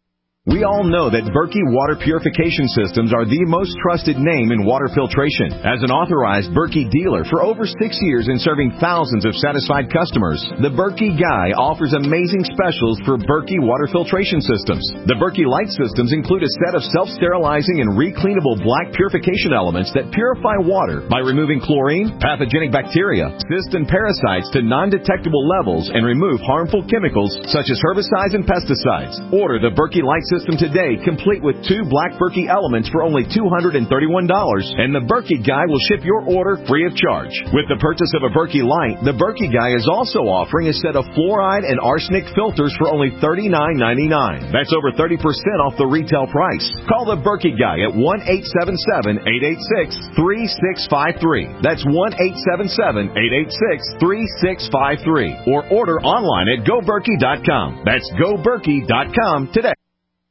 We all know that Berkey Water Purification Systems are the most trusted name in water filtration. As an authorized Berkey dealer for over six years and serving thousands of satisfied customers, the Berkey Guy offers amazing specials for Berkey water filtration systems. The Berkey Light systems include a set of self-sterilizing and recleanable black purification elements that purify water by removing chlorine, pathogenic bacteria, cysts, and parasites to non-detectable levels and remove harmful chemicals such as herbicides and pesticides. Order the Berkey Light system today, complete with two black Berkey elements for only two hundred thirty-one dollars, and the Berkey Guy will ship your order free of charge. With the purchase of a Berkey Light, the Berkey Guy is also offering a set of fluoride and arsenic filters for only thirty-nine ninety-nine. That's over thirty percent off the retail price. Call the Berkey Guy at one eight seven seven, eight eight six, three six five three. That's one eight seven seven, eight eight six, three six five three. Or order online at go berkey dot com. That's go berkey dot com today.